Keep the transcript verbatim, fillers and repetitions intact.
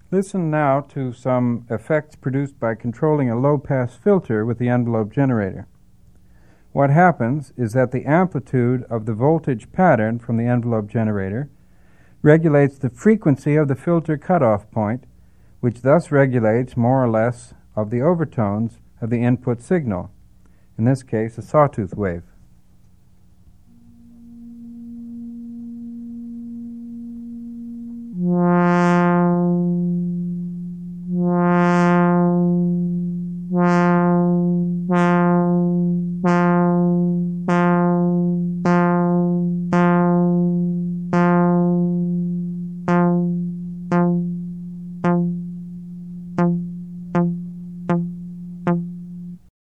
Listen now to some effects produced by controlling a low-pass filter with the envelope generator. What happens is that the amplitude of the voltage pattern from the envelope generator regulates the frequency of the filter cutoff point, which thus regulates more or less of the overtones of the input signal, in this case a sawtooth wave.